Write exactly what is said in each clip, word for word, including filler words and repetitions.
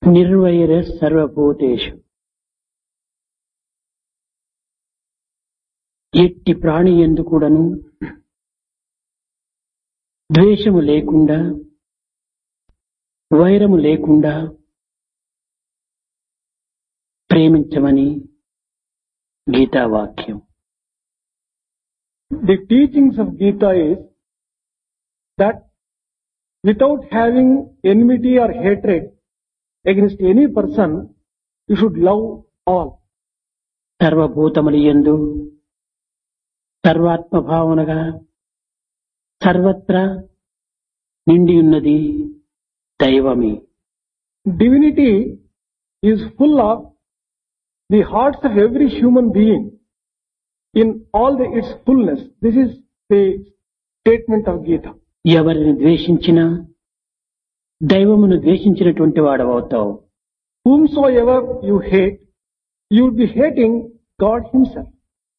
నిర్వైర సర్వభూతేషు. ఎట్టి ప్రాణి యందు కూడాను ద్వేషము లేకుండా, వైరము లేకుండా ప్రేమించమని గీతావాక్యం. The teachings of Gita is that without having enmity or hatred against any person, you should love all. సర్వభూతములు యందు సర్వాత్మ భావనగా సర్వత్రా నిండి ఉన్నది దైవమే. Divinity is full of the hearts of every human being in all the, its fullness. This is the statement of Gita. ఎవరిని ద్వేషించినా దైవమును ద్వేషించినటువంటి వాడవవుతావు. Whomsoever you hate, you would be hating God himself.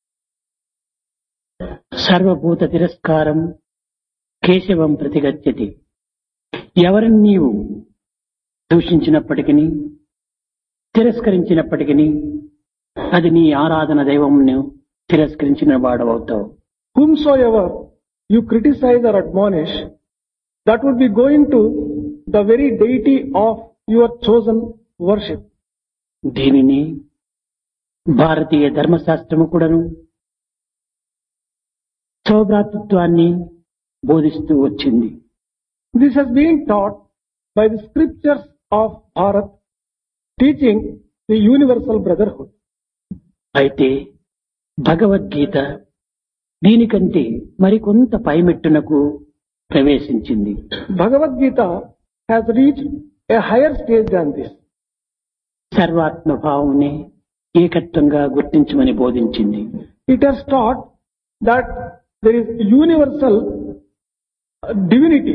సర్వభూత తిరస్కారం కేశవం ప్రతిగచ్చతి. ఎవరిని నీవు దూషించినప్పటికీ తిరస్కరించినప్పటికీ అది నీ ఆరాధన దైవమును తిరస్కరించిన వాడవవుతావు. Whomsoever you criticize or admonish, that would be going to the very deity of your chosen worship. దీనిని భారతీయ ధర్మశాస్త్రము కూడాను సౌభ్రాతృత్వాన్ని బోధిస్తూ వచ్చింది. This has been taught by the scriptures of Bharat, teaching the universal brotherhood. అయితే భగవద్గీత దీనికంటే మరికొంత పైమెట్టునకు ప్రవేశించింది. Bhagavad Gita has reached a higher stage than this. సర్వాత్మ భావమునే ఏకత్వంగా గుర్తించమని బోధించింది. It has taught that there is universal divinity.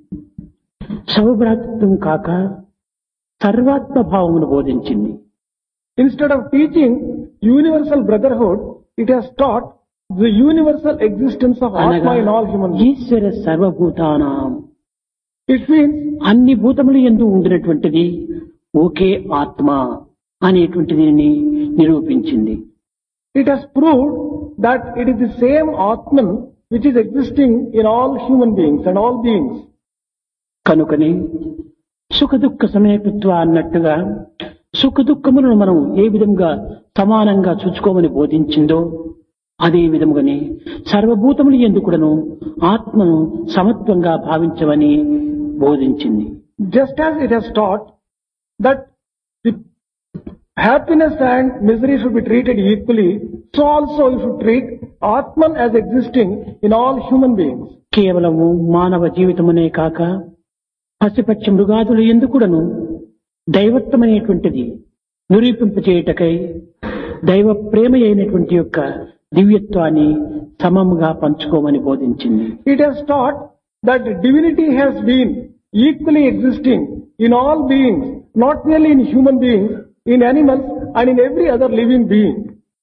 సౌభ్రాతృత్వం కాక సర్వాత్మ భావమును బోధించింది. Instead of teaching universal brotherhood, it has taught the universal existence of Atma in all human beings. ఈశ్వర సర్వభూతానాం. It means అన్ని భూతములు యందు ఉండినటువంటిది ఒకే ఆత్మ అనేటువంటిది నిరూపించింది. it has proved that it is the same Atman which is existing in all human beings and all beings. కనుకనే సుఖ దుఃఖ సమయకత్వ అన్నట్టుగా సుఖ దుఃఖములను మనం ఏ విధంగా సమానంగా చూసుకోమని బోధించిందో అదే విధముగానే సర్వభూతములు యందు కూడాను ఆత్మను సమత్వంగా భావించమని బోధించింది. Just as it has taught that the happiness and misery should be treated equally, so also you should treat Atman as existing in all human beings. కేవలము మానవ జీవితమునే కాక పశుపక్షి మృగాదులు యందు కూడాను దైవత్వమైనటువంటిది నిరూపింపచేయుటకై దైవ ప్రేమ అయినటువంటి యొక్క దివ్యత్వాన్ని సమముగా పంచుకోమని బోధించింది. It has taught that divinity has been equally existing in all beings, not merely in human beings, in animals and in every other living being.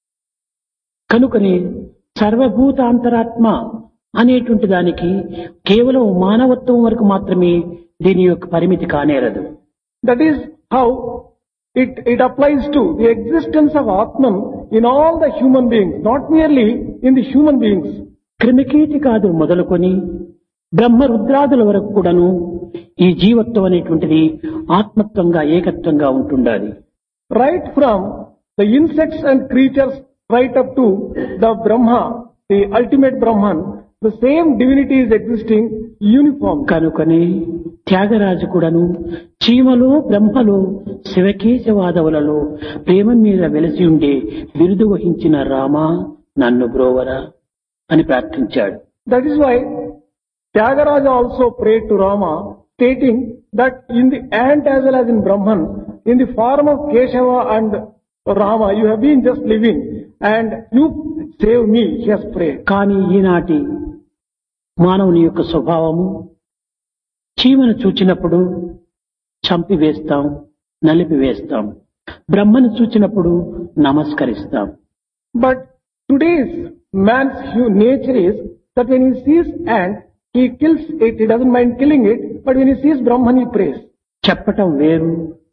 కనుకనే సర్వభూతాంతరాత్మ అనేటువంటి దానికి కేవలం మానవత్వం వరకు మాత్రమే దీని యొక్క పరిమితి కానేరదు. That is how it, it applies to the existence of Atman in all the human beings, not merely in the human beings. క్రిమికీటికాదులు మొదలుకొని బ్రహ్మ రుద్రాదుల వరకు కూడాను ఈ జీవత్వం అనేటువంటిది ఆత్మత్వంగా ఏకత్వంగా ఉంటుండాలి. Right from the insects and creatures right up to the Brahma, the ultimate Brahman, the same divinity is existing uniform. కనుకనే త్యాగరాజు కూడాను చీమలో బ్రహ్మలో శివకేశవాదవులలో ప్రేమ మీద వెలసి ఉండే బిరుదు వహించిన రామా నన్ను బ్రోవరా అని ప్రార్థించాడు. That is why Tyagaraja also prayed to Rama, stating that in the ant as well as in Brahman, in the form of Keshava and Rama, you have been just living and you save me, he has prayed. కానీ ఈనాటి మానవుని యొక్క స్వభావము చీమను చూచినప్పుడు చంపి వేస్తాం, నలిపి వేస్తాం. బ్రహ్మను చూచినప్పుడు నమస్కరిస్తాం. But today's man's nature is that when he sees ant, he kills it, he doesn't mind killing it, but when he sees Brahman, he prays. చెప్పటం వేరు,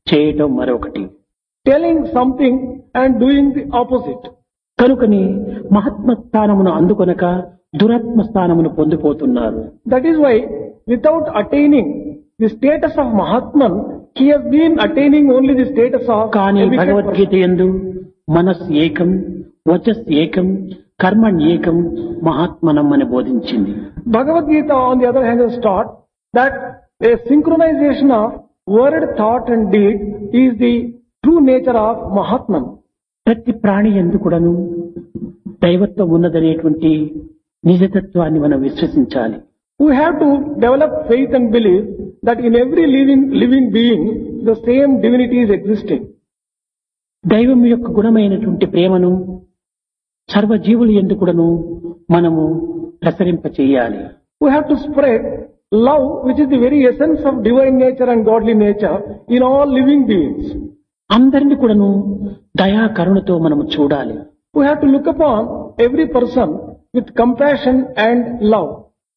చేయటం మరొకటి. Telling something and doing the opposite. కనుకని మహాత్మ స్థానమును అందుకొనక దురాత్మ స్థానమును పొందిపోతున్నారు. That is why, without attaining the status of Mahatman, he has been attaining only the status of కానీ a wicked Bhagavad Gita person. యందు మనస్ ఏకం, వచస్ ఏకం, కర్మణ్ ఏకం, మహాత్మనం అని బోధించింది. Bhagavad Gita, on the other hand, has taught that a synchronization of word, thought and deed is the true nature of Mahatman. ప్రతి ప్రాణి యందు కూడాను దైవత్వం ఉన్నదనేటువంటి నిజతత్వాన్ని మనం విశ్వసించాలి. We have to develop faith and belief that in every living, living being, the same divinity is existing. దైవం యొక్క గుణమైనటువంటి ప్రేమను సర్వజీవులు యందు కూడాను మనము ప్రసరింప చేయాలి. We have to spread love, which is the very essence of divine nature and godly nature, in all living beings. అందరిని కూడాను దయా కరుణతో మనము చూడాలి. We have to look upon every person with compassion and love.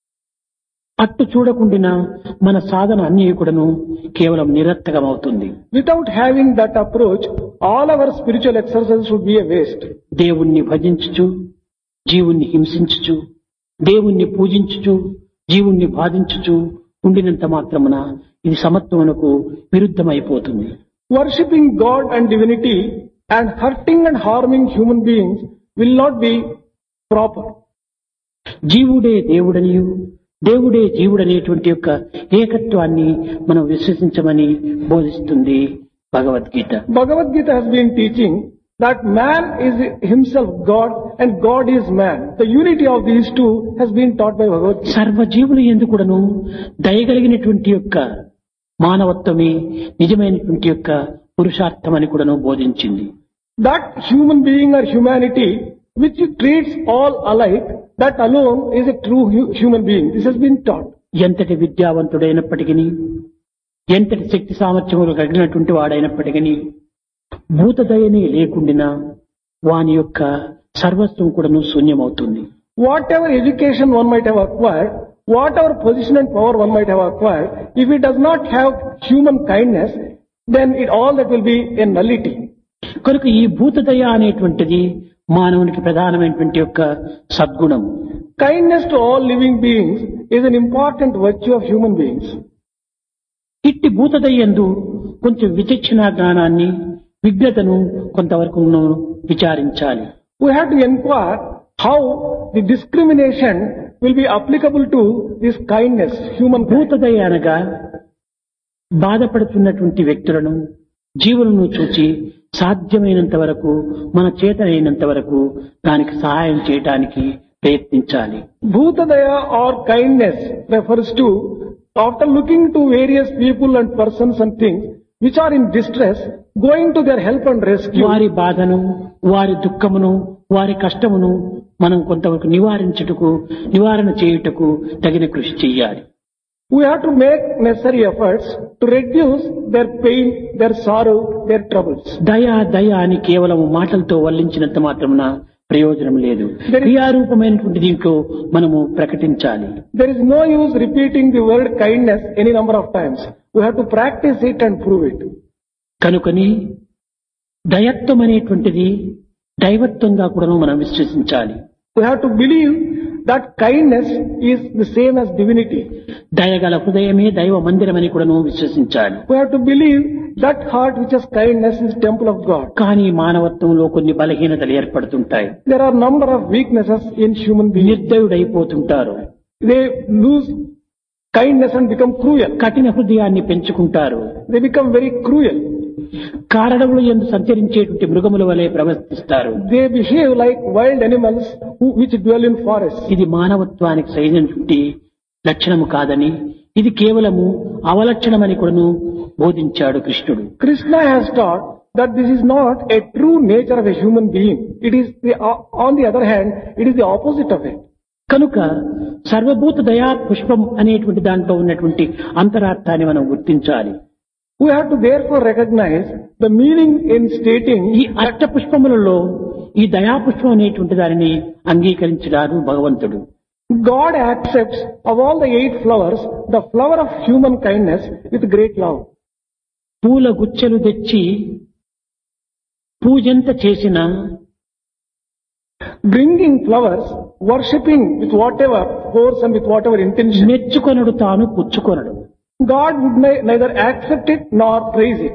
అట్టు చూడకుండా మన సాధన అన్ని కూడాను కేవలం నిరర్థకం అవుతుంది. Without having that approach, all our spiritual exercises would be a waste. దేవుణ్ణి భజించుచు, జీవుణ్ణి హింసించుచు, దేవుణ్ణి పూజించుచు, జీవుణ్ణి బాధించుచు ఉండినంత మాత్రమున ఇది సమత్వమునకు విరుద్ధమైపోతుంది. Worshipping God and divinity and hurting and harming human beings will not be proper. జీవుడే దేవుడనియు, దేవుడే జీవుడనేటువంటి యొక్క ఏకత్వాన్ని మనం విశ్వసించమని బోధిస్తుంది Bhagavad Gita. Bhagavad Gita has been teaching that man is himself God and God is man. The unity of these two has been taught by Bhagavad Gita. సర్వజీవులు యందు కూడాను దయగలిగినటువంటి యొక్క మానవత్వమే నిజమైనటువంటి యొక్క పురుషార్థం అని కూడాను బోధించింది. That human being or humanity which treats all alike, that alone is a true hu- human being. This has been taught. ఎంతటి విద్యావంతుడైనప్పటికీ, ఎంతటి శక్తి సామర్థ్యములు కలిగినటువంటి వాడైనప్పటికీ భూతదయనే లేకుండినా వాని యొక్క సర్వస్వం కూడాను శూన్యమవుతుంది. Whatever education one might have acquired, whatever position and power one might have acquired, if it does not have human kindness, then it all that will be a nullity. కనుక ఈ భూతదయ అనేటువంటిది మానవునికి ప్రధానమైనటువంటి యొక్క సద్గుణం. Kindness to all living beings is an important virtue of human beings. ఇట్టి భూతదయందు కొంచెం విచక్షణ జ్ఞానాన్ని, విజ్ఞతను కొంతవరకు విచారించాలి. We have to inquire how the discrimination will be applicable to this kindness, human kindness. భూతదయ అనగా బాధపడుతున్నటువంటి వ్యక్తులను, జీవులను చూచి సాధ్యమైనంత వరకు, మన చేతనైనంత వరకు దానికి సహాయం చేయడానికి ప్రయత్నించాలి. Bhutadaya or kindness refers to, after looking to various people and persons and things which are in distress, going to their help and rescue. వారి బాధను, వారి దుఃఖమును, వారి కష్టమును మనం కొంతవరకు నివారించుటకు, నివారణ చేయుటకు తగిన కృషి చేయాలి. We have to make necessary efforts to reduce their pain, their sorrow, their troubles. దయ దయ అని కేవలం మాటలతో వల్లించినంత మాత్రమున ప్రయోజనం లేదు. క్రియారూపమైనటువంటి దీంట్లో మనము ప్రకటించాలి. There is no use repeating the word kindness any number of times. We have to practice it and prove it. కనుకని దయత్వం అనేటువంటిది దైవత్వంగా కూడా మనం విశ్వసించాలి. We have to believe that kindness is the same as divinity. దయగల హృదయమే దైవ మందిరమని కూడా విశ్వసించాలి. We have to believe that heart which has kindness is temple of God. కానీ మానవత్వంలో కొన్ని బలహీనతలు ఏర్పడుతుంటాయి. There are number of weaknesses in human beings. నిర్దయుడైపోతుంటారు. They lose kindness and become cruel. కఠిన హృదయాన్ని పెంచుకుంటారు. They become very cruel. కారణములు ఎందు సంచరించేటువంటి మృగముల వలె ప్రవర్తిస్తారు. They behave like wild animals who, which dwell in forests. ఇది మానవత్వానికి సరైనటువంటి లక్షణము కాదని, ఇది కేవలము అవలక్షణమని కూడాను బోధించాడు కృష్ణుడు. Krishna has taught that this is not a true nature of a human being. It is the, on the other hand, it is the opposite of it. కనుక సర్వభూత దయా పుష్పం అనేటువంటి దాంట్లో ఉన్నటువంటి అంతరార్థాన్ని మనం గుర్తించాలి. We have to therefore recognize the meaning in stating ఈ అష్ట పుష్పములలో ఈ దయాపుష్పం అనేటువంటి దానిని అంగీకరించడాడు భగవంతుడు. God accepts of all the eight flowers the flower of human kindness with great love. పూల గుచ్చెలు తెచ్చి పూజంత చేసిన bringing flowers, worshipping with whatever force and with whatever intention. మెచ్చుకొనడు తాను పుచ్చుకొనడు. God would ni- neither accept it nor praise it.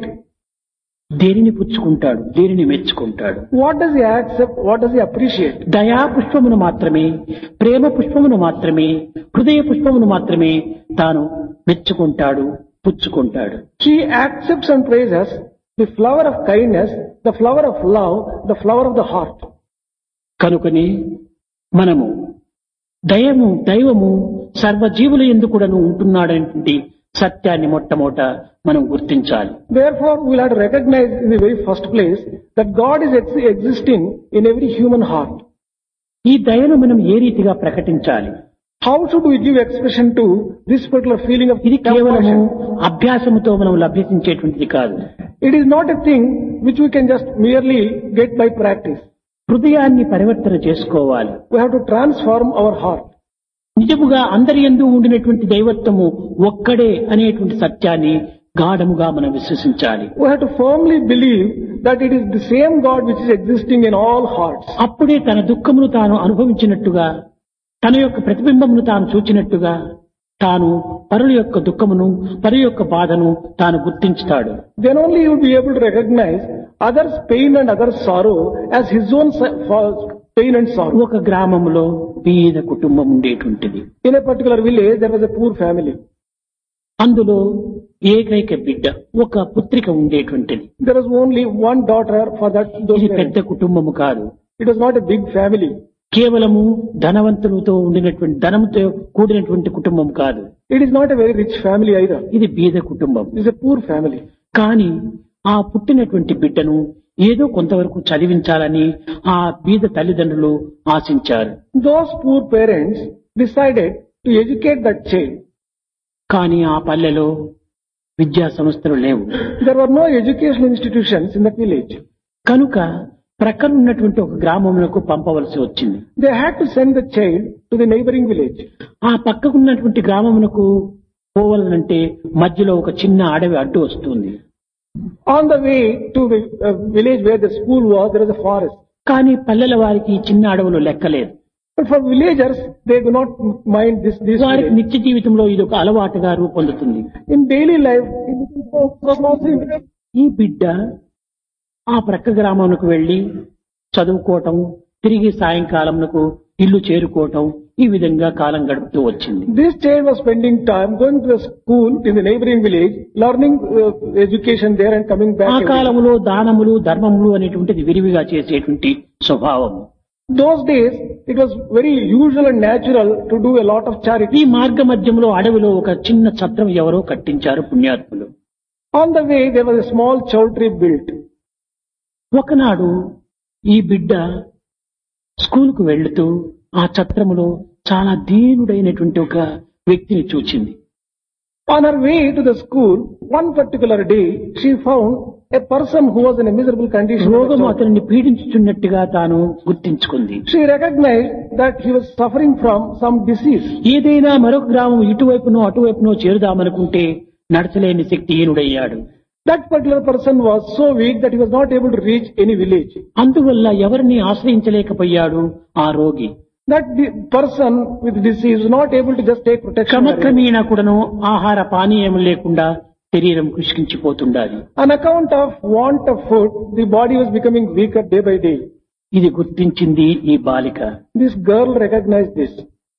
దేనిని పుచ్చుకుంటాడు, దేనిని మెచ్చుకుంటాడు? What does he accept? What does he appreciate? దయా పుష్పమును మాత్రమే, ప్రేమ పుష్పమును మాత్రమే, హృదయ పుష్పమును మాత్రమే తాను మెచ్చుకుంటాడు, పుచ్చుకుంటాడు. He accepts and praises the flower of kindness, the flower of love, the flower of the heart. కనుకని మనము దయము దైవము సర్వజీవుల యందు కూడాను ఉంటున్నాడనేటువంటి సత్యాన్ని మొట్టమొదట మనం గుర్తించాలి. Therefore, we will have to recognize in the very first place that God is ex- existing in every human heart. ఈ దయను మనం ఏ రీతిగా ప్రకటించాలి? How should we give expression to this particular feeling of ఇది కేవలము compassion? అభ్యాసముతో మనం లభ్యసించేటువంటిది కాదు. It is not a thing which we can just merely get by practice. హృదయాన్ని పరివర్తన చేసుకోవాలి. We have to transform our heart. నిజముగా అందరి యందు ఉండినటువంటి దైవత్వము ఒక్కడే అనేటువంటి సత్యాన్ని గాఢముగా మనం విశ్వసించాలి. We have to firmly believe that it is the same God which is existing in all hearts. అప్పుడే తన దుఃఖమును తాను అనుభవించినట్టుగా, తన యొక్క ప్రతిబింబమును తాను చూచినట్టుగా, తాను పరుల యొక్క దుఃఖమును, పరుల యొక్క బాధను తాను గుర్తించుతాడు. Then only he will be able to recognize others' pain and others' sorrow as his own sa- fa- pain and sorrow. ఒక గ్రామంలో పేద కుటుంబం ఉండేటువంటిది. In a particular village, there was a poor family. అందులో ఏకైక బిడ్డ, ఒక పుత్రిక ఉండేటువంటిది. There was only one daughter for that. Those ఇది parents. పెద్ద కుటుంబము కాదు. It was not a big family. కేవలము ధనవంతులతో ఉండినటువంటి, ధనముతో కూడినటువంటి కుటుంబం కాదు. It is not a very rich family either. ఇది బీద కుటుంబం. It is a poor family. కానీ ఆ పుట్టినటువంటి బిడ్డను ఏదో కొంతవరకు చదివించాలని ఆ బీద తల్లిదండ్రులు ఆశించారు. Those poor parents decided to educate that child. కానీ ఆ పల్లెలో విద్యా సంస్థలు లేవు. There were no educational institutions in that village. కనుక ప్రక్కన ఉన్నటువంటి ఒక గ్రామములకు పంపవలసి వచ్చింది. They had to send the child to the neighboring village. ఆ పక్కకున్నటువంటి గ్రామమునకు పోవాలంటే మధ్యలో ఒక చిన్న అడవి అడ్డు వస్తుంది. On the way to the uh, village where the school was, there was a forest. కానీ పల్లెల వారికి ఈ చిన్న అడవులు లెక్కలేదు. But for villagers, they do not mind this. this వారికి village. నిత్య జీవితంలో ఇది ఒక అలవాటుగా రూపొందుతుంది. In daily life, it becomes so- so small thing. ఈ బిడ్డ ఆ ప్రక్క గ్రామంకు వెళ్లి చదువుకోవటం, తిరిగి సాయంకాలంకు ఇల్లు చేరుకోవటం, ఈ విధంగా కాలం గడుపుతూ వచ్చింది. This child was spending time going to the school in the neighboring village, learning uh, education there and coming back. ఆ every day. కాలంలో దానములు, ధర్మములు అనేటువంటిది విరివిగా చేసేటువంటి స్వభావం. Those days, it was very usual and natural to do a lot of ఈ charity. మార్గ మధ్యంలో అడవిలో ఒక చిన్న ఛత్రం ఎవరో కట్టించారు పుణ్యాత్ములు. On the way, there was a small chowtry built. ఒకనాడు ఈ బిడ్డ స్కూలుకు వెళ్తూ ఆ ఛత్రములో చాలా దీనుడైనటువంటి ఒక వ్యక్తిని చూచింది. On her way to the school, one particular day, she found a person who was in a miserable condition. రోగం అతనిని పీడించుచున్నట్టుగా తాను గుర్తించుకుంది. She recognized that he was suffering from some disease. ఏదైనా మరొక గ్రామం ఇటువైపునో అటువైపునో చేరుదామనుకుంటే నడచలేని శక్తిహీనుడయ్యాడు. That particular person was so weak that he was not able to reach any village. అందువల్ల ఎవరిని ఆశ్రయించలేకపోయాడు ఆ రోగి. That the person with disease was not able to just take protection. క్రమక్రమేణా కూడాను ఆహార పానీయం లేకుండా శరీరం కృషించిపోతుండాలి. On account of want of food, the body was becoming weaker day by day. ఇది గుర్తించింది ఈ బాలిక. This girl recognized this.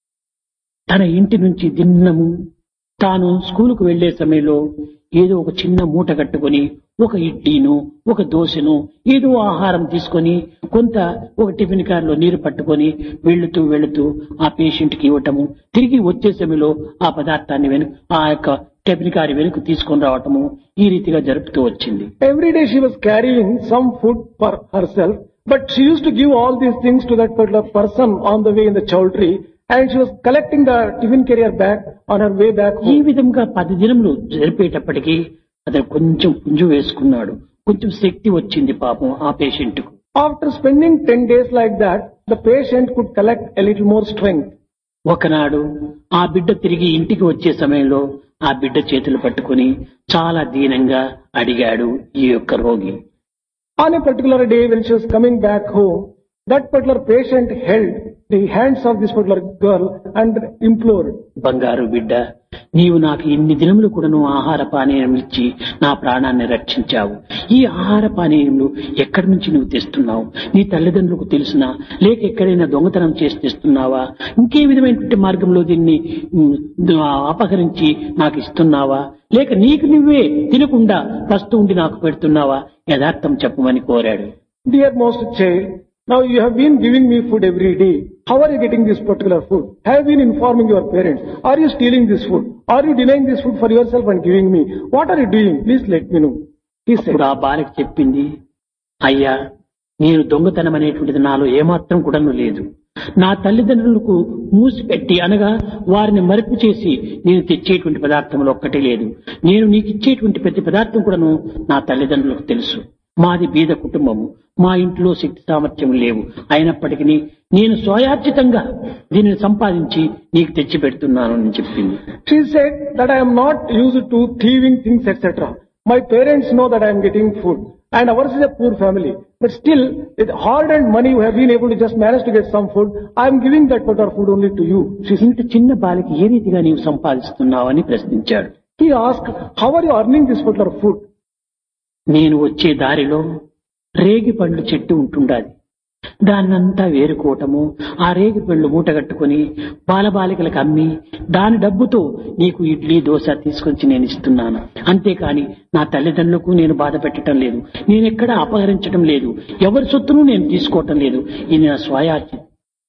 తన ఇంటి నుంచి దిన్నము తాను స్కూలుకు వెళ్లే సమయంలో ఏదో ఒక చిన్న మూట కట్టుకొని ఒక ఇడ్లీను, ఒక దోశను, ఏదో ఆహారం తీసుకొని కొంత ఒక టిఫిన్ కారులో నీరు పట్టుకొని వెళుతూ వెళుతూ ఆ పేషెంట్ కి ఇవ్వటము, తిరిగి వచ్చే సమయంలో ఆ పదార్థాన్ని వెనుక ఆ యొక్క టిఫిన్ కారు వెనుక తీసుకొని రావటము, ఈ రీతిగా జరుపుతూ వచ్చింది. Every day she was carrying some food for herself, but she used to give all these things to that particular person on the way in the chowtry, and she was collecting the tiffin carrier back on her way back ఈ home. విధంగా పది దినములు జరిపేటప్పటికీ అతను కొంచెం పుంజు వేసుకున్నాడు. కొంచెం శక్తి వచ్చింది పాపం ఆ పేషెంట్ కు. After spending ten days like that, the patient could collect a little more strength. ఒకనాడు ఆ బిడ్డ తిరిగి ఇంటికి వచ్చే సమయంలో ఆ బిడ్డ చేతులు పట్టుకుని చాలా దీనంగా అడిగాడు ఈ యొక్క రోగి. On a particular day when she was coming back home, that particular patient held the hands of this particular girl and implored, బంగారు బిడ్డ, నీవు నాకు ఇన్ని దినములు కూడాను ఆహార పానీయం ఇచ్చి నా ప్రాణాన్ని రక్షించావు. ఈ ఆహార పానీయములు ఎక్కడి నుంచి నువ్వు తెస్తున్నావు? నీ తల్లిదండ్రులకు తెలుసునా, లేక ఎక్కడైనా దొంగతనం చేసి తెస్తున్నావా? ఇంకే విధమైనటువంటి మార్గంలో దీన్ని ఉమ్, అపహరించి నాకు ఇస్తున్నావా, లేక నీకు నువ్వే తినకుండా పస్తు ఉండి నాకు పెడుతున్నావా? యథార్థం చెప్పమని కోరాడు. dear most child, now you have been giving me food every day. How are you getting this particular food? Have you been informing your parents? Are you stealing this food? Are you denying this food for yourself and giving me? What are you doing? Please let me know. He said, ఇప్పుడు ఆ బాలిక చెప్పింది, అయ్యా, నేను దొంగతనం అనేటువంటిది నాలో ఏమాత్రం కూడాను లేదు. నా తల్లిదండ్రులకు మూసిపెట్టి అనగా వారిని మరుపు చేసి నేను తెచ్చేటువంటి పదార్థములు ఒక్కటే లేదు. నేను నీకు ఇచ్చేటువంటి ప్రతి పదార్థం కూడాను నా తల్లిదండ్రులకు తెలుసు. మాది బీద కుటుంబము, మా ఇంట్లో శక్తి సామర్థ్యం లేవు. అయినప్పటికీ నేను స్వయార్జితంగా దీనిని సంపాదించి నీకు తెచ్చి పెడుతున్నాను అని చెప్పింది. she said that I am not used to thieving things, et cetera. My parents know that I am getting food. And ours is a poor family. But still, with hard-earned money, you have been able to just manage to get some food. I am giving that particular food only to you. She said. ఇంత చిన్న బాలిక ఏ రీతిగా నీవు సంపాదిస్తున్నావు అని ప్రశ్నించాడు. He asked, how are you earning this particular food? నేను వచ్చే దారిలో రేగి పండ్ల చెట్టు ఉంటుండాది. దాన్నంతా వేరుకోవటము, ఆ రేగి పళ్ళు మూటగట్టుకుని బాలబాలికలకు అమ్మి దాని డబ్బుతో నీకు ఇడ్లీ దోశ తీసుకొచ్చి నేను ఇస్తున్నాను. అంతేకాని నా తల్లిదండ్రులకు నేను బాధ పెట్టడం లేదు, నేనెక్కడ అపహరించడం లేదు, ఎవరి సొత్తును నేను తీసుకోవటం లేదు. ఇది నా స్వయార్జితం.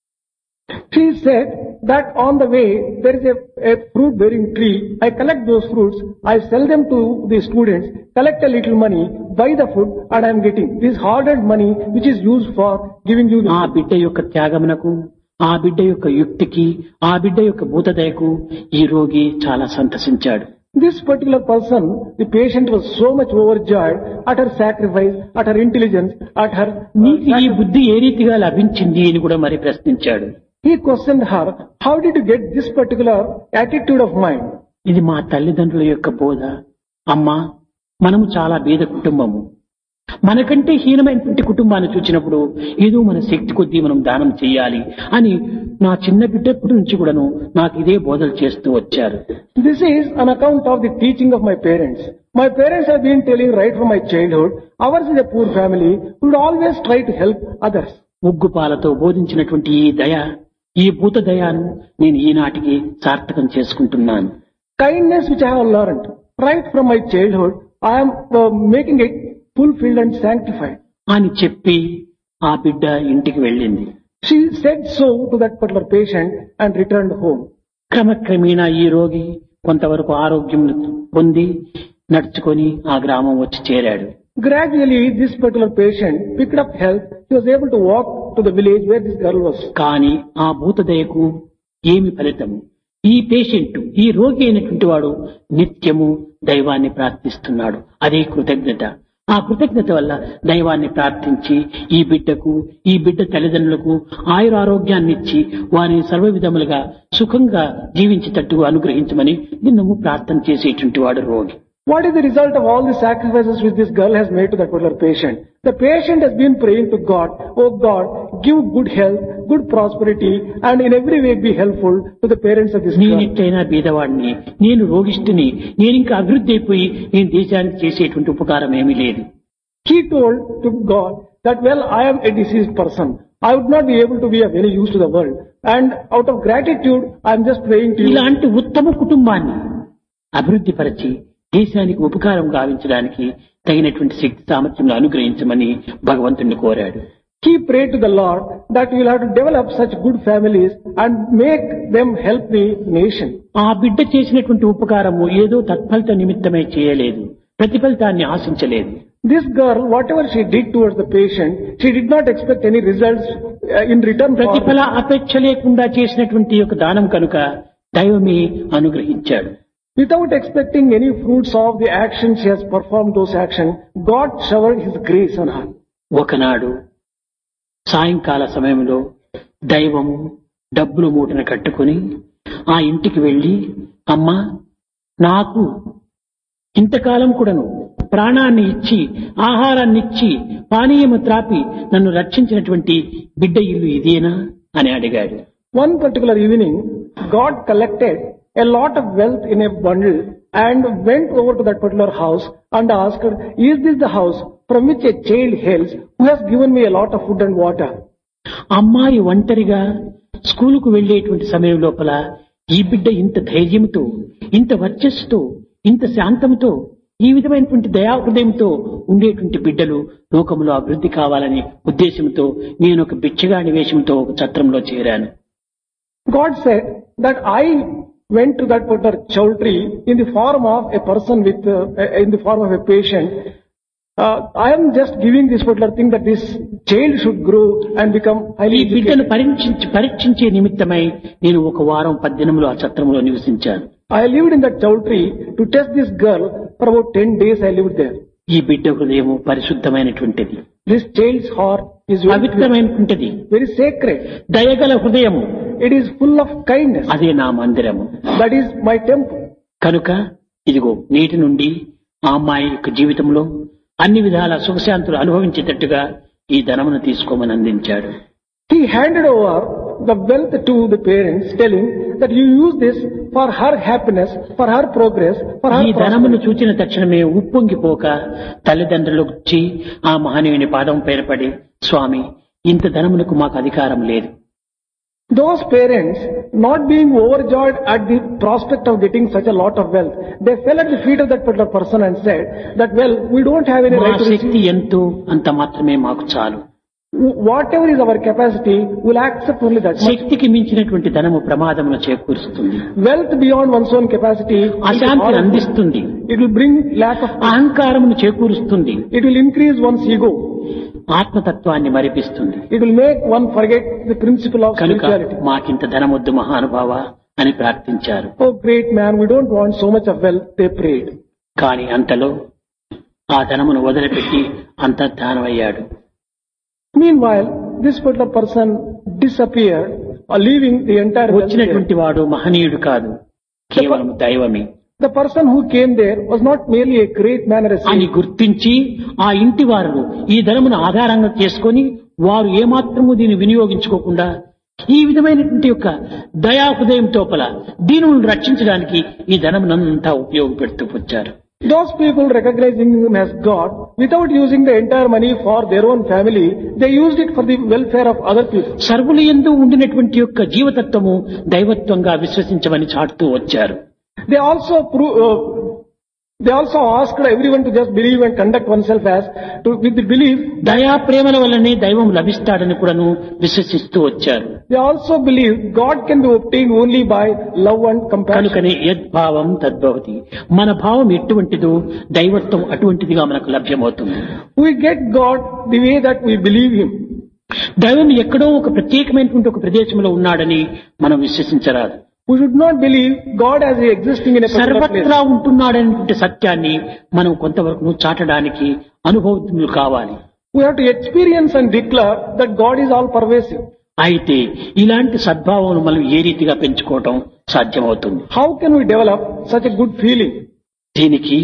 She said that on the way there is a, a fruit bearing tree. I collect those fruits, I sell them to the students, collect a little money, buy the food, and I am getting this hard-earned money which is used for giving you the ఆ బిడ్డ యొక్క త్యాగమునకు, ఆ బిడ్డ యొక్క యుక్తికి, ఆ బిడ్డ యొక్క భూతదయకు ఈ రోగి చాలా సంతసించాడు. This particular person, the patient, was so much overjoyed at her sacrifice, at her intelligence, at her... నీకు ఈ బుద్ధి ఏ రీతిగా లభించింది అని కూడా మరి ప్రశ్నించాడు. He questioned her, how did you get this particular attitude of mind? ఇది మా తల్లిదండ్రుల యొక్క బోధ. అమ్మా, మనము చాలా బీద కుటుంబము. మనకంటే హీనమైనటువంటి కుటుంబాన్ని చూచినప్పుడు ఏదో మన శక్తి కొద్దీ మనం దానం చేయాలి అని నా చిన్న బిడ్డప్పటి నుంచి కూడాను నాకు ఇదే బోధలు చేస్తూ వచ్చారు. This is an account of the teaching of my parents. My parents have been telling right from my childhood, ours is a poor family, we would always try to help others. ముగ్గుపాలతో బోధించినటువంటి ఈ దయ, ఈ భూత దయాను నేను ఈనాటికి సార్థకం చేసుకుంటున్నాను. Kindness which I have learned right from my childhood, I am uh, making it fulfilled and sanctified. అని చెప్పి ఆ బిడ్డ ఇంటికి వెళ్ళింది. She said so to that particular patient and returned home. క్రమక్రమేణా ఈ రోగి కొంతవరకు ఆరోగ్యం పొంది నడుచుకొని ఆ గ్రామం వచ్చి చేరాడు. Gradually, this particular patient picked up health. He was able to walk to the village where this girl was. కానీ ఆ భూతదయకు ఏమి ఫలితము? ఈ పేషెంట్, ఈ రోగి అయినటువంటి వాడు నిత్యము దైవాన్ని ప్రార్థిస్తున్నాడు. అదే కృతజ్ఞత. ఆ కృతజ్ఞత వల్ల దైవాన్ని ప్రార్థించి ఈ బిడ్డకు, ఈ బిడ్డ తల్లిదండ్రులకు ఆయురారోగ్యాన్ని ఇచ్చి వారిని సర్వ విధములుగా సుఖంగా జీవించేటట్టు అనుగ్రహించమని నిన్నము ప్రార్థన చేసేటువంటి వాడు రోగి. What is the result of all the sacrifices which this girl has made to that particular patient? The patient has been praying to God, oh God, give good health, good prosperity, and in every way be helpful to the parents of this girl. నేనెట్టైనా బీదవాడిని, నేను రోగిష్ఠుని, నేను ఇంకా అభివృద్ధి అయిపోయి నేను దేశానికి చేసేటువంటి ఉపకారం ఏమీ లేదు. He told to God that, well, I am a diseased person. I would not be able to be of any use to the world. And out of gratitude, I am just praying to you. ఇలాంటి ఉత్తమ కుటుంబాన్ని అభివృద్ధి పరిచి దేశానికి ఉపకారం గావించడానికి తగినటువంటి శక్తి సామర్థ్యం అనుగ్రహించమని భగవంతుణ్ణి కోరాడు. He prayed to the Lord that you will have to develop such good families and make them help the nation. ఆ బిడ్డ చేసినటువంటి ఉపకారము ఏదో తత్ఫలిత నిమిత్తమే చేయలేదు, ప్రతిఫలితాన్ని ఆశించలేదు. This girl, whatever she did towards the patient, she did not expect any results uh, in return for ప్రతిఫల అపేక్ష లేకుండా చేసినటువంటి యొక్క దానం కనుక దైవమే అనుగ్రహించాడు. Without expecting any fruits of the action she has performed those actions, God showered His grace on her. ఒకనాడు సాయంకాల సమయంలో దైవము డబ్బులు మూటను కట్టుకుని ఆ ఇంటికి వెళ్లి, అమ్మా, నాకు ఇంతకాలం కూడాను ప్రాణాన్ని ఇచ్చి ఆహారాన్ని ఇచ్చి పానీయము త్రాపి నన్ను రక్షించినటువంటి బిడ్డ ఇల్లు ఇదేనా అని అడిగాడు. One particular evening, God collected a lot of wealth in a bundle and went over to that particular house and asked, is this the house from which a child hails who has given me a lot of food and water? అమ్మాయి ఒంటరిగా స్కూలుకు వెళ్లేటువంటి సమయం లోపల ఈ బిడ్డ ఇంత ధైర్యంతో, ఇంత వర్చస్సుతో, ఇంత శాంతంతో, ఈ విధమైనటువంటి దయా హృదయంతో ఉండేటువంటి బిడ్డలు లోకంలో అభివృద్ధి కావాలనే ఉద్దేశంతో నేను ఒక బిచ్చగాడి వేషంతో ఒక ఛత్రంలో చేరాను. God said that I went to that particular chowdhury in the form of a person with, uh, in the form of a patient. Uh, I am just giving this particular thing that this child should grow and become highly ఈ బిడ్డను educated. పరీక్షించి పరీక్షించే నిమిత్తమై నేను ఒక వారం పద్దెనిమిదిలో ఆ ఛత్రంలో నివసించాను. I lived in that chowdhury to test this girl for about ten days. I lived there. ఈ బిడ్డ హృదయము పరిశుద్ధమైనటువంటిది, This child's heart is very, పవిత్రమైనటువంటిది, very sacred. దయగల హృదయము, It is full of kindness. అదే నా మందిరము. That is my temple. కనుక ఇదిగో నేటి నుండి ఆ అమ్మాయి యొక్క జీవితంలో అన్ని విధాల సుఖశాంతులు అనుభవించేటట్టుగా ఈ ధనమును తీసుకోమని అందించాడు. He handed over the wealth to the parents, telling that you use this for her happiness, for her progress, for her ఈ ధనమును prosperity. చూచిన తక్షణమే ఉప్పొంగిపోక తల్లిదండ్రులకు వచ్చి ఆ మహనీయుని పాదం పైన పడి, స్వామి ఇంత ధనమునకు మాకు అధికారం లేదు. Those parents, not being overjoyed at the prospect of getting such a lot of wealth, they fell at the feet of that particular person and said that, well, we don't have any మా right to receive. శక్తి ఎంతో అంత మాత్రమే మాకు చాలు. Whatever is our capacity, we'll accept only that much. శక్తికి మించినటువంటి ధనము ప్రమాదమును చేకూరుస్తుంది, Wealth beyond one's own capacity, it will అశాంతిని harm- అందిస్తుంది, it will bring lack of, అహంకారమును చేకూరుస్తుంది, it will increase one's ego. ఆత్మతత్వాన్ని మరిపిస్తుంది. It will make one forget the principle of కనుక spirituality. మాకింత ధనమొద్దు మహానుభావ అని ప్రార్థించారు. Oh great man, we don't want so much of wealth, they prayed. కాని అంతలో ఆ ధనమును వదిలిపెట్టి అంతర్ధానమయ్యాడు. Meanwhile, this particular person disappeared, or leaving the entire wealth there. వచ్చినటువంటి వాడు మహనీయుడు కాదు, కేవలం దైవమే The person who came there was not merely a great man or a అని saint. గుర్తించి ఆ ఇంటి వారు ఈ ధనమును ఆధారంగా చేసుకొని వారు ఏమాత్రము దీన్ని వినియోగించుకోకుండా ఈ విధమైనటువంటి యొక్క దయా హృదయం తోపల దీనులను రక్షించడానికి ఈ ధనమునంతా ఉపయోగపెడుతూ వచ్చారు. Those people recognizing him as God, without using the entire money for their own family, they used it for the welfare of other people. సర్వుల యందు ఉండినటువంటి యొక్క జీవతత్వము దైవత్వంగా విశ్వసించమని చాటుతూ వచ్చారు. They also pro- uh, they also asked everyone to just believe and conduct oneself as to with the belief. దయా ప్రేమల వల్లనే దైవం లభిస్తాడని కూడాను విశ్వసిస్తూ వచ్చారు. They also believe God can be obtained only by love and compassion. కనుకనే యద్భావం తద్భవతి, మన భావం ఎటువంటిదో దైవత్వం అటువంటిదిగా మనకు లభ్యమవుతుంది. We get God the way that we believe Him. దైవం ఎక్కడో ఒక ప్రత్యేకమైనటువంటి ఒక ప్రదేశంలో ఉన్నాడని మనం విశ్వసించరాదు. We should not believe God as existing in a particular place. సర్వత్రా ఉంటున్నాడనేటువంటి సత్యాన్ని మనం కొంతవరకు చాటడానికి అనుభవజ్ఞులు కావాలి. We have to experience and declare that God is all pervasive. అయితే ఇలాంటి సద్భావం మనం ఏ రీతిగా పెంచుకోవటం సాధ్యమవుతుంది? How can we develop such a good feeling? దీనికి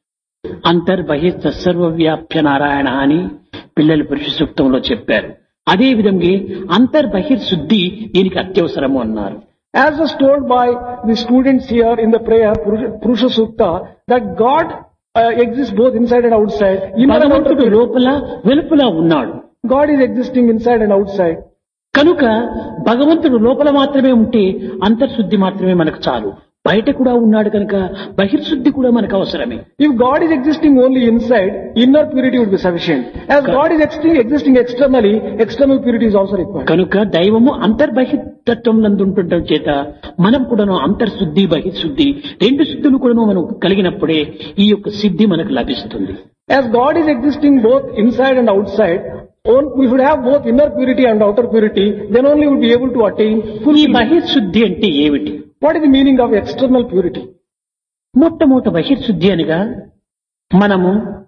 అంతర్బహిష్ట సర్వవ్యాప్య నారాయణ అని పిల్లలు పురుష సూక్తంలో చెప్పారు. అదే విధంగా అంతర్బహిర్శుద్ధి దీనికి అత్యవసరము అన్నారు. As was told by the students here in the prayer, Purusha Sukta, that God uh, exists both inside and outside. Inner and outer భగవంతుడు purity. లోపల వెలుపల ఉన్నాడు. God is existing inside and outside. కనుక భగవంతుడు లోపల మాత్రమే ఉంటే అంతర్శుద్ధి మాత్రమే మనకు చాలు. బయట కూడా ఉన్నాడు కనుక బహిర్శుద్ధి కూడా మనకు అవసరమే. If God is existing only inside, inner purity would be sufficient. As God is existing, existing externally, external purity is also required. కనుక దైవము అంతర్బహిర్తత్వం నందు ఉండటం చేత మనం కూడాను అంతర్శుద్ధి బహిర్శుద్ధి రెండు శుద్ధులు కూడాను మనం కలిగినప్పుడే ఈ యొక్క సిద్ధి మనకు లభిస్తుంది. As God is existing both inside and outside, on- we should have both inner purity and outer purity, then only we would be able to attain full ఈ purity. బహిర్శుద్ధి అంటే ఏమిటి? What is the meaning of external purity? మొట్టమొదట బహిర్శుద్ధి అనగా మనము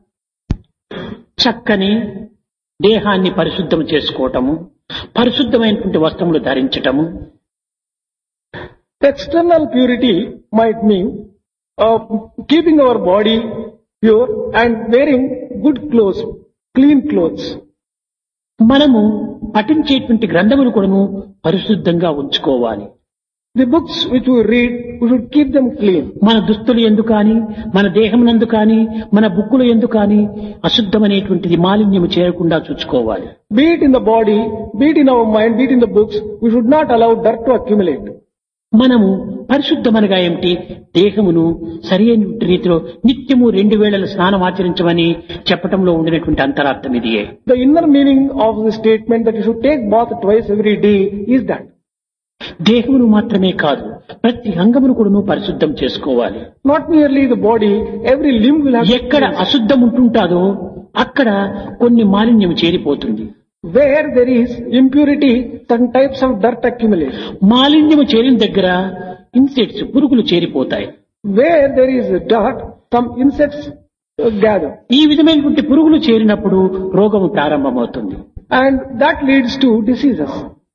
చక్కని దేహాన్ని పరిశుద్ధం చేసుకోవటము, పరిశుద్ధమైనటువంటి వస్త్రములు ధరించటము, External purity might mean uh, keeping our body pure and wearing good clothes, clean clothes. మనము పఠించేటువంటి గ్రంథములు కూడాను పరిశుద్ధంగా ఉంచుకోవాలి. The books which we read, we should keep them clean. మన దుస్తులు ఎందు కానీ, మన దేహమునందు కానీ, మన బుక్కులు ఎందు కానీ అశుద్ధమనేటువంటిది మాలిన్యము చేరకుండా చూసుకోవాలి. Be it in the body, be it in our mind, be it in the books, we should not allow dirt to accumulate. మనము పరిశుద్ధమనగా ఏమిటి? దేహమును సరి అయిన రీతిలో నిత్యము రెండు వేళల స్నానం ఆచరించమని చెప్పటంలో ఉండినటువంటి అంతరార్థం ఇదియే. The inner meaning of the statement that you should take bath twice every day is that. దేహమును మాత్రమే కాదు, ప్రతి అంగమును కూడా పరిశుద్ధం చేసుకోవాలి. Not merely the body, every limb will have. ఎక్కడ అశుద్ధం ఉంటుంటాదో అక్కడ కొన్ని మాలిన్యం చేరిపోతుంది. Where there is impurity, certain types of dirt accumulate. మాలిన్యము చేరిన దగ్గర ఇన్సెక్ట్స్ పురుగులు చేరిపోతాయి. Where there is dirt, some insects uh, gather. ఈ విధమైనటువంటి పురుగులు చేరినప్పుడు రోగము ప్రారంభమవుతుంది. And that leads to diseases.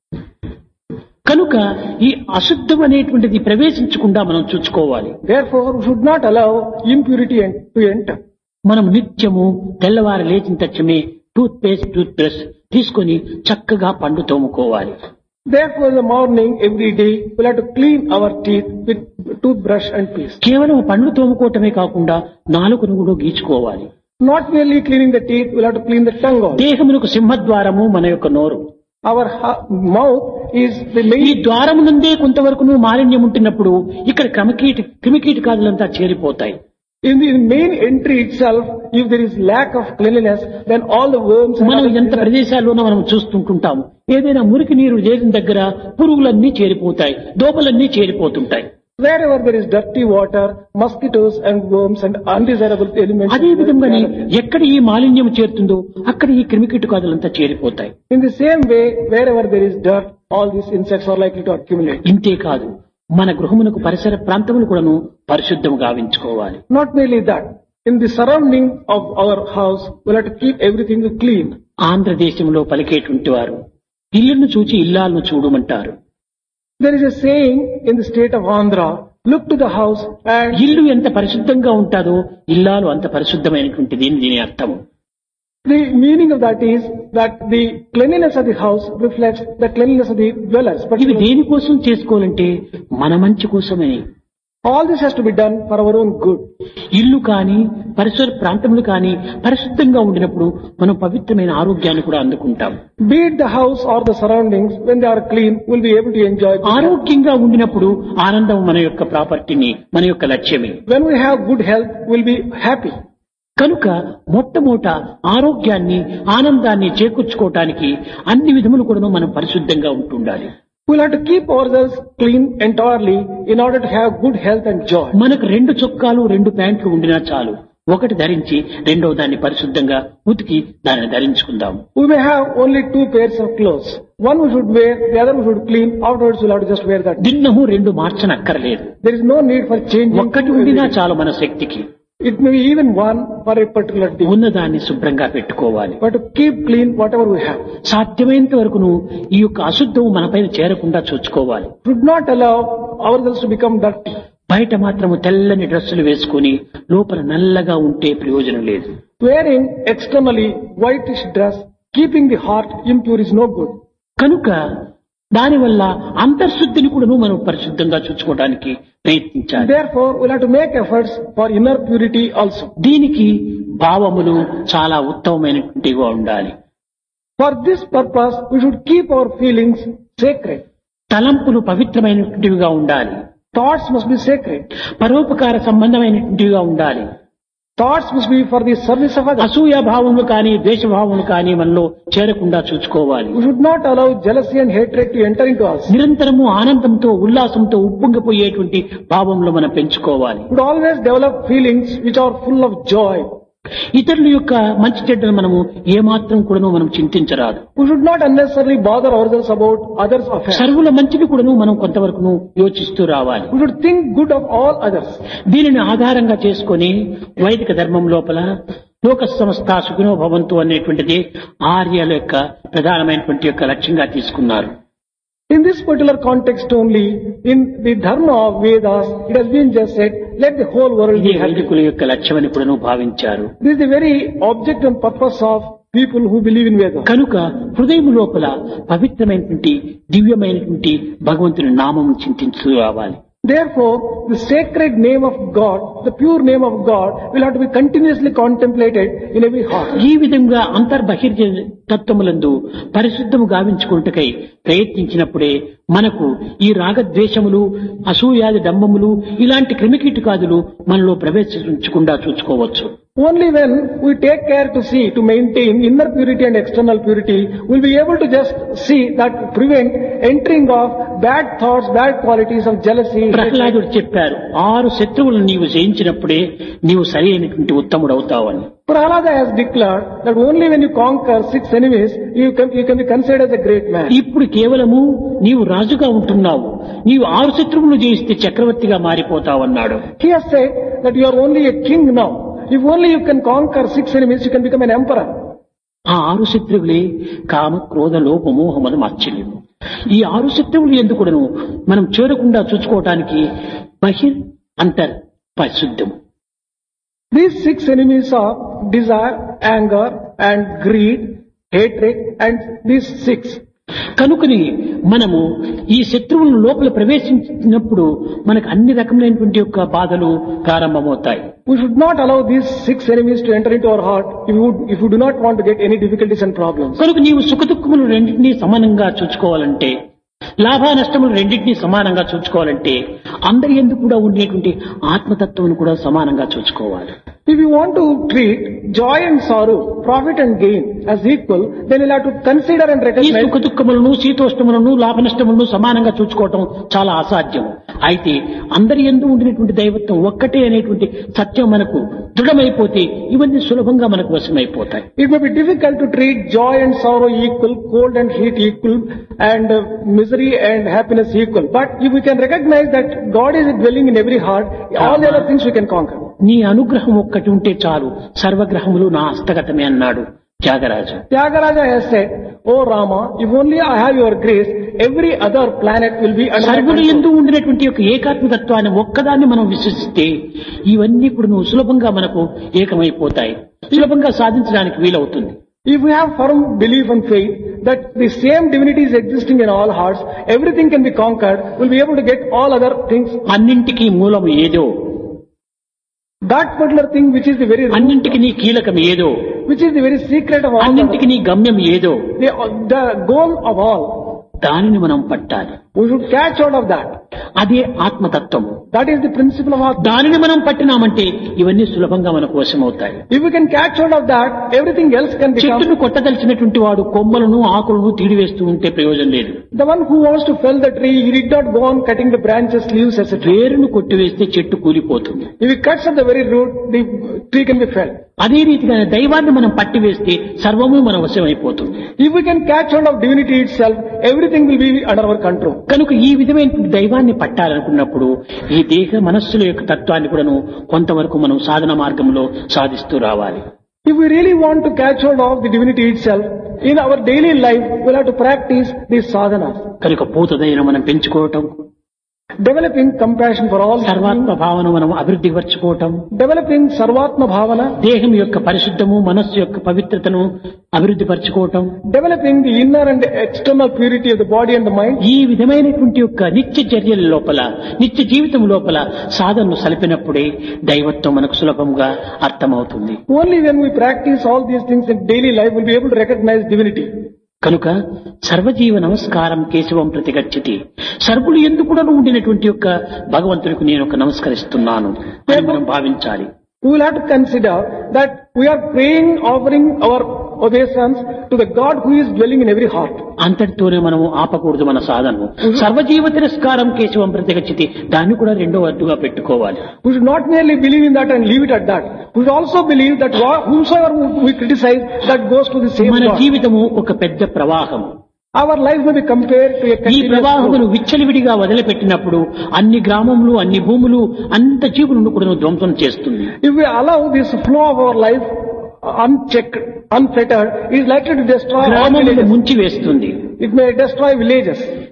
కనుక ఈ అశుద్ధం అనేటువంటిది ప్రవేశించకుండా మనం చూసుకోవాలి. Therefore, we should not allow impurity to enter. మనం నిత్యము తెల్లవారు లేచిన తక్షణమే టూత్ పేస్ట్, టూత్ బ్రష్ తీసుకొని చక్కగా పండు తోముకోవాలి. Therefore, in the morning, every day, we'll have to clean our teeth with toothbrush and paste. కేవలం పండ్లు తోముకోవటమే కాకుండా నాలుకను కూడా గీచుకోవాలి. Not merely cleaning the teeth, we'll have to clean the tongue also. దేహమునకు సింహద్వారము మన యొక్క నోరు. Our ha- mouth is the ఈ main. ద్వారము నుండే కొంతవరకు మాలిన్యం ఉంటున్నప్పుడు ఇక్కడ క్రిమికీట క్రిమికీటకాదులంతా చేరిపోతాయి. In the main entry itself, if there is lack of cleanliness, then all the worms and మనం other ఎంత things are- ప్రదేశాల్లోనూ మనం చూస్తుంటుంటాము. ఏదైనా మురికి నీరు చేరిన దగ్గర పురుగులన్నీ చేరిపోతాయి, దోమలన్నీ చేరిపోతుంటాయి. wherever there is dirty water, mosquitoes and worms and undesirable elements. అదే విధంగానే ఎక్కడ ఈ మాలిన్యం చేరుతుందో అక్కడ ఈ క్రిమికీటకాదులంతా చేరిపోతాయి. In the same way, wherever there is dirt, all these insects are likely to accumulate. ఇంతే కాదు, మన గృహమునకు పరిసర ప్రాంతములు కూడాను పరిశుద్ధం గావించుకోవాలి. Not merely that, in the surrounding of our house, we'll have to keep everything clean. ఆంధ్రదేశంలో పలికేటువంటి వారు ఇల్లును చూచి ఇల్లాలను చూడమంటారు. There is a saying in the state of Andhra, look to the house and ఇల్లు ఎంత పరిశుద్ధంగా ఉంటాదో ఇల్లాలు అంత పరిశుద్ధమైనటువంటిది అని దీని అర్థము. the meaning of that is that the cleanliness of the house reflects the cleanliness of the dwellers. But ఇవి దేనికోసం చేసుకోవాలంటే మన మంచి కోసమే. all this has to be done for our own good. ఇల్లు కానీ పరిసర ప్రాంతములు కానీ పరిశుద్ధంగా ఉండినప్పుడు మనం పవిత్రమైన ఆరోగ్యాన్ని కూడా అందుకుంటాం. Be it the house or the surroundings, when they are clean, we'll be able to enjoy good health. ఆరోగ్యంగా ఉండినప్పుడు ఆనందం మన యొక్క ప్రాపర్టీని, మన యొక్క లక్ష్యమే. When we have good health, we'll be happy. కనుక మొట్టమొదట ఆరోగ్యాన్ని, ఆనందాన్ని చేకూర్చుకోవటానికి అన్ని విధములు కూడా మనం పరిశుద్ధంగా ఉంటుండాలి. We'll have to keep ourselves clean entirely in order to have good health and joy. మనకు రెండు చొక్కాలు, రెండు ప్యాంట్లు ఉండినా చాలు. ఒకటి ధరించి రెండో దాన్ని పరిశుద్ధంగా ఉతికి దాన్ని ధరించుకుందాం. We may have only two pairs of clothes. One we should wear, the other we should clean. Afterwards we'll have to just wear that. దిన్నము రెండు మార్చనక్కర్లేదు. There is no need for changing. ఒక్కటి ఉండినా చాలు మన శక్తికి. It may be even one for a particular day. ఉన్నదాన్ని శుభ్రంగా పెట్టుకోవాలి. But to keep clean whatever we have. సాధ్యమైనంత వరకును ఈ యొక్క అశుద్ధం మనపైన చేరకుండా చూసుకోవాలి. Should not allow ourselves to become dirty. బయట మాత్రము తెల్లని డ్రెస్సులు వేసుకుని లోపల నల్లగా ఉంటే ప్రయోజనం లేదు. Wearing externally whitish dress, keeping the heart impure is no good. కనుక దానివల్ల అంతర్శుద్ధిని కూడా మనం పరిశుద్ధంగా చూసుకోవడానికి ప్రయత్నించాలి. Therefore, we'll have to make efforts for inner purity also. దీనికి భావములు చాలా ఉత్తమమైనటువంటివిగా ఉండాలి. For this purpose, we should keep our feelings sacred. తలంపులు పవిత్రమైనటువంటివిగా ఉండాలి. Thoughts must be sacred. పరోపకార సంబంధమైనటువంటివిగా ఉండాలి. Thoughts must be for the service of others. అసూయ భావములు కానీ, ద్వేష భావములు కానీ మనలో చేరకుండా చూసుకోవాలి. We should not allow jealousy and hatred to enter into us. నిరంతరము ఆనందంతో, ఉల్లాసంతో ఉప్పొంగిపోయేటువంటి భావంలో మనం పెంచుకోవాలి. We should always develop feelings which are full of joy. ఇతరుల యొక్క మంచి చెడ్డలు మనము ఏమాత్రం కూడాను మనం చింతించరాదు. We should not unnecessarily bother ourselves about others' affairs. సర్వుల మంచిని కూడాను మనం కొంతవరకు యోచిస్తూ రావాలి. We should think good of all others. దీనిని ఆధారంగా చేసుకొని వైదిక ధర్మం లోపల లోక సమస్త సుఖినో భవంతు అనేటువంటిది ఆర్యల యొక్క ప్రధానమైనటువంటి యొక్క లక్ష్యంగా తీసుకున్నారు. In this particular context only, in the dharma of Vedas, it has been just said, let the whole world ఇదే be happy. వైదికుల యొక్క లక్ష్యమని కూడా భావించారు. This is the very object and purpose of people who believe in Vedas. కనుక హృదయం లోపల పవిత్రమైనటువంటి దివ్యమైనటువంటి భగవంతుని నామం చింతించు రావాలి. Therefore, the sacred name of God, the pure name of God, will have to be continuously contemplated in every heart. ఈ విధంగా అంతర్బహిర్జ తత్వములందు పరిశుద్ధము గావించుకుంటకై ప్రయత్నించినప్పుడే మనకు ఈ రాగద్వేషములు, అసూయాది డంబములు, ఇలాంటి క్రిమికీటకాదులు మనలో ప్రవేశించకుండా చూసుకోవచ్చు. Only when we take care to see, to maintain inner purity and external purity, we'll be able to just see that prevent entering of bad thoughts, bad qualities of jealousy. ప్రహ్లాదుడు చెప్పారు, ఆరు శత్రువులను నీవు జయించినప్పుడే నీవు సరి అయినటువంటి ఉత్తముడు అవుతావని. Prahlada has declared that only when you conquer six enemies, you can, you can be considered as a great man. ఇప్పుడు కేవలము నీవు రాజుగా ఉంటున్నావు, నీవు ఆరు శత్రువులను జయిస్తే చక్రవర్తిగా మారిపోతావన్నాడు. He has said that you are only a king now. If only you can conquer six enemies, you can become an emperor. ఆ ఆరు శత్రువులే కామ, క్రోధ, లోభ, మోహములు, మాత్సర్యము. ఈ ఆరు శత్రువులు ఎందుకును మనం చేరకుండా చూసుకోవటానికి బహిర్ అంతర్ పరిశుద్ధము. These six enemies are desire, anger, and greed, hatred, and these six. కనుకని మనము ఈ శత్రువులను లోపల ప్రవేశించినప్పుడు మనకు అన్ని రకములైనటువంటి యొక్క బాధలు ప్రారంభమవుతాయి. We should not allow these six enemies to enter into our heart if we, would, if we do not want to get any difficulties and problems. కనుక నీవు సుఖదుఖములు రెండింటినీ సమానంగా చూసుకోవాలంటే, లాభ నష్టములు రెండింటినీ సమానంగా చూసుకోవాలంటే అందరి యందు కూడా ఉండేటువంటి ఆత్మతత్వం కూడా సమానంగా చూసుకోవాలి. If you want to treat joy and sorrow, profit and gain as equal, then you'll have to consider and ఈ recognize. సుఖ దుఃఖములను, శీతోష్ణములను, లాభ నష్టములను సమానంగా చూసుకోవటం చాలా అసాధ్యం. అయితే అందరి యందు ఉండినటువంటి దైవత్వం ఒక్కటే అనేటువంటి సత్యం మనకు దృఢమైపోతే ఇవన్నీ సులభంగా మనకు వశమైపోతాయి. It may be difficult to treat joy and sorrow equal, cold and heat equal, and uh, misery and happiness equal. But if we can recognize that God is dwelling in every heart, all the other things we can conquer. నీ అనుగ్రహం ఒక్కటి ఉంటే చాలు, సర్వగ్రహములు నా హస్తగతమే అన్నాడు Tyagaraju. Tyagaraja has said, "Oh Rama, if only I have your grace, every other planet will be under my సర్వులు control." ఎందు ఉండినటువంటి యొక్క ఏకాత్మతత్వాన్ని ఒక్కదాన్ని మనం విశ్వసిస్తే ఇవన్నీ ఇప్పుడు నువ్వు సులభంగా మనకు ఏకమైపోతాయి, సులభంగా సాధించడానికి వీలవుతుంది. If we have firm belief and faith that the same divinity is existing in all hearts, everything can be conquered, we'll be able to get all other things. అన్నింటికీ మూలం ఏదో, That particular thing which is the very root, అన్నింటికి నీ కీలకం ఏదో, which is the very secret of all, అన్నింటికి నీ గమ్యం ఏదో, the, the goal of all, దానిని మనం పట్టాలి. we should catch hold of that. అదే ఆత్మతత్వము. That is the principle of Atma. దానిని మనం పట్టినామంటే ఇవన్నీ సులభంగా మనకు వశమవుతాయి. If we can catch hold of that, everything else can become. చెట్టును కొట్టదలిచినటువంటి వాడు కొమ్మలను, ఆకులను తీడివేస్తూ ఉంటే ప్రయోజనం లేదు. The one who wants to fell the tree, he did not go on cutting the branches, leaves, et cetera. వేరును కొట్టివేస్తే చెట్టు కూలిపోతుంది. If he cuts at the very root, the tree can be felled. అదే రీతిగా దైవాన్ని మనం పట్టివేస్తే సర్వము మన వశమైపోతుంది. If we can catch hold of divinity itself, everything will be under our control. కనుక ఈ విధమైన దైవాన్ని పట్టాలనుకున్నప్పుడు ఈ దేహ మనస్సుల యొక్క తత్వాన్ని కూడాను కొంతవరకు మనం సాధన మార్గంలో సాధిస్తూ రావాలి. If we really want to catch hold of the divinity itself, in our daily life, we'll have to practice these sadhanas. కనుక పూతదైన మనం పెంచుకోవటం, Developing compassion for all, సర్వాత్మ భావన మనం అభివృద్ధి పరచుకోవటం, developing sarvatma bhavana, దేహం యొక్క పరిశుద్ధము, మనస్సు యొక్క పవిత్రతను అభివృద్ధి పరచుకోవటం, developing the inner and external purity of the body and the mind. ఈ విధమైనటువంటి యొక్క నిత్య చర్యల లోపల, నిత్య జీవితం లోపల సాధనను సలిపినప్పుడే దైవత్వం మనకు సులభంగా అర్థమవుతుంది. Only when we practice all these things in daily life, we'll be able to recognize divinity. కనుక సర్వజీవ నమస్కారం కేశవం ప్రతిగచ్చతి, సర్వులు ఎందుకు కూడా ఉండినటువంటి యొక్క భగవంతునికి నేను ఒక నమస్కరిస్తున్నాను అని మనం భావించాలి. We will have to consider that we are praying, offering our obeisance to the God who is dwelling in every heart. అంతటితోనే మనము ఆపకూడదు మన సాధనను. సర్వజీవ తిరస్కారం కేశవం ప్రతిగచ్చతి, దాన్ని కూడా రెండో అడ్డుగా పెట్టుకోవాలి. We should not merely believe in that and leave it at that. We should also believe that whomsoever we criticize, that goes to the same మన God. జీవితము ఒక పెద్ద ప్రవాహం. Our life may be compared to a ఈ continuous ప్రవాహమును flow. విచ్చలవిడిగా వదిలిపెట్టినప్పుడు అన్ని గ్రామములు, అన్ని భూములు, అంత జీవులను కూడా ధ్వంసం చేస్తుంది. If we allow this flow of our life unchecked, unfettered, it is likely to destroy all గ్రామములను villages. ముంచి వేస్తుంది. It may destroy villages.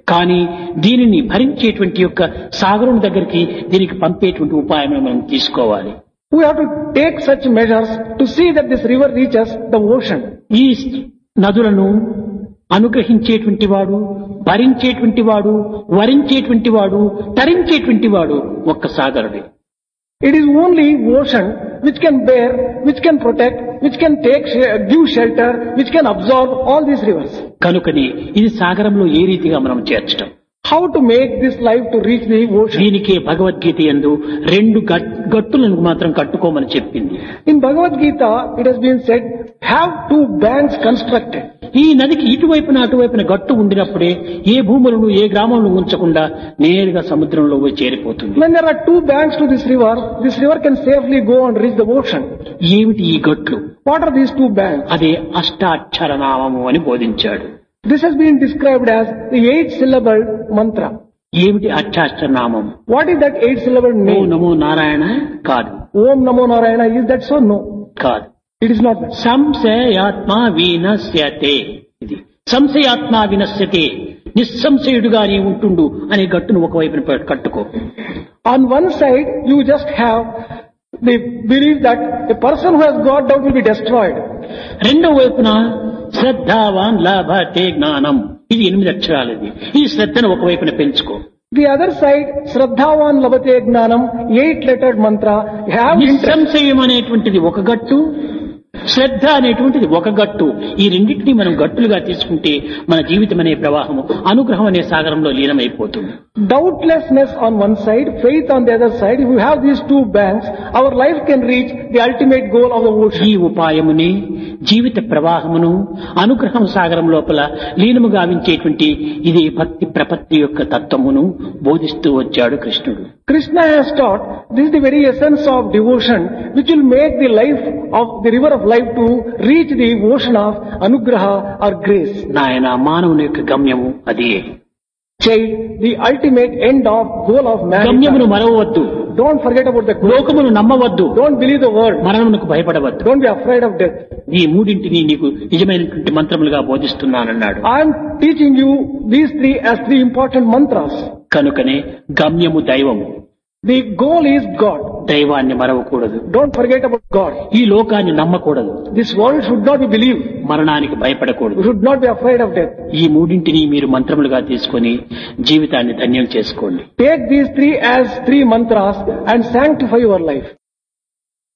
కానీ దీనిని భరించేటువంటి యొక్క సాగరుని దగ్గరికి దీనికి పంపేటువంటి ఉపాయం మనం తీసుకోవాలి. We have to take such measures to see that this river reaches the ocean. ఈ నదులను అనుగ్రహించేటువంటి వాడు, భరించేటువంటి వాడు, వరించేటువంటి వాడు, తరించేటువంటి వాడు ఒక్క సాగరుడే. It is only ocean which can bear, which can protect, which can take, give shelter, which can absorb all these rivers. కనుకని ఇది సాగరంలో ఏ రీతిగా మనం చేర్చడం, How to make this life to reach the ocean? దీనికే భగవద్గీత యందు రెండు గట్- గట్టులను మాత్రం కట్టుకోమని చెప్పింది. In Bhagavad Gita, it has been said, have two banks constructed. ఈ నదికి ఇటువైపున అటువైపున గట్టు ఉండినప్పుడే ఏ భూములను ఏ గ్రామంలో ఉంచకుండా నేరుగా సముద్రంలో పోయి చేరిపోతుంది. When there are two banks to this river, this river can safely go and reach the ocean. ఏమిటి ఈ గట్లు? What are these two banks? అదే అష్టాక్షర నామము అని బోధించాడు. This has been described as the eight syllable mantra. ఏమిటి అష్టాక్షర నామం? What is that eight syllable oh name? నమో నారాయణ కాదు, Om Namo Narayana, is that so? No. కాదు. It is not that. సంశయాత్మ వినశ్యతే. ఇది సంశయాత్మ వినశ్యతే, నిస్సంశయుడుగా నీ ఉంటుండు అనే గట్టును ఒకవైపున పె- కట్టుకో. On one side, you just have the belief that a person who has got doubt will be destroyed. రెండో వైపున శ్రద్ధావాన్ లాభతే జ్ఞానం. ఇది ఎనిమిది అక్షరాలది. ఈ శ్రద్ధను ఒకవైపున పెంచుకో. The other side, Shraddhavan Labate Gnanam, eight lettered mantra, have interest. నిస్సంశయం అనేటువంటిది ఒక గట్టు, శ్రద్ధ అనేటువంటిది ఒక గట్టు. ఈ రెండింటినీ మనం గట్టులుగా తీసుకుంటే మన జీవితం అనే ప్రవాహము అనుగ్రహం అనే సాగరంలో లీనమైపోతుంది. Doubtlessness on one side, faith on the other side. If we have these two banks, our life can reach the ultimate goal of the ఈ ocean. ఉపాయముని జీవిత ప్రవాహమును అనుగ్రహం సాగరం లోపల లీనము గావించేటువంటి ఇది భక్తి ప్రపత్తి యొక్క తత్వమును బోధిస్తూ వచ్చాడు కృష్ణుడు. Krishna has taught this is the very essence of devotion which will make the life of the river of life to reach the ocean of anugraha or grace. నాయన మానవుని యొక్క గమ్యము అదే. Child, the ultimate end of goal of గమ్యమును man. మరవవద్దు, Don't forget about the goal. లోకమును నమ్మవద్దు, Don't believe the word. మరణమునకు భయపడవద్దు. Don't be afraid of death. ఈ మూడింటిని నీకు నిజమైనటువంటి మంత్రములుగా బోధిస్తున్నానన్నాడు. I am teaching you these three as three important mantras. కనుకనే గమ్యము దైవము. The goal is God. దైవాన్ని మరవకూడదు. Don't forget about God. ఈ లోకాన్ని నమ్మకూడదు. This world should not be believed. మరణానికి You భయపడకూడదు. should not be afraid of death. ఈ మూడింటిని మీరు మంత్రములుగా తీసుకొని జీవితాన్ని ధన్యం చేసుకోండి. Take these three as three mantras and sanctify your life.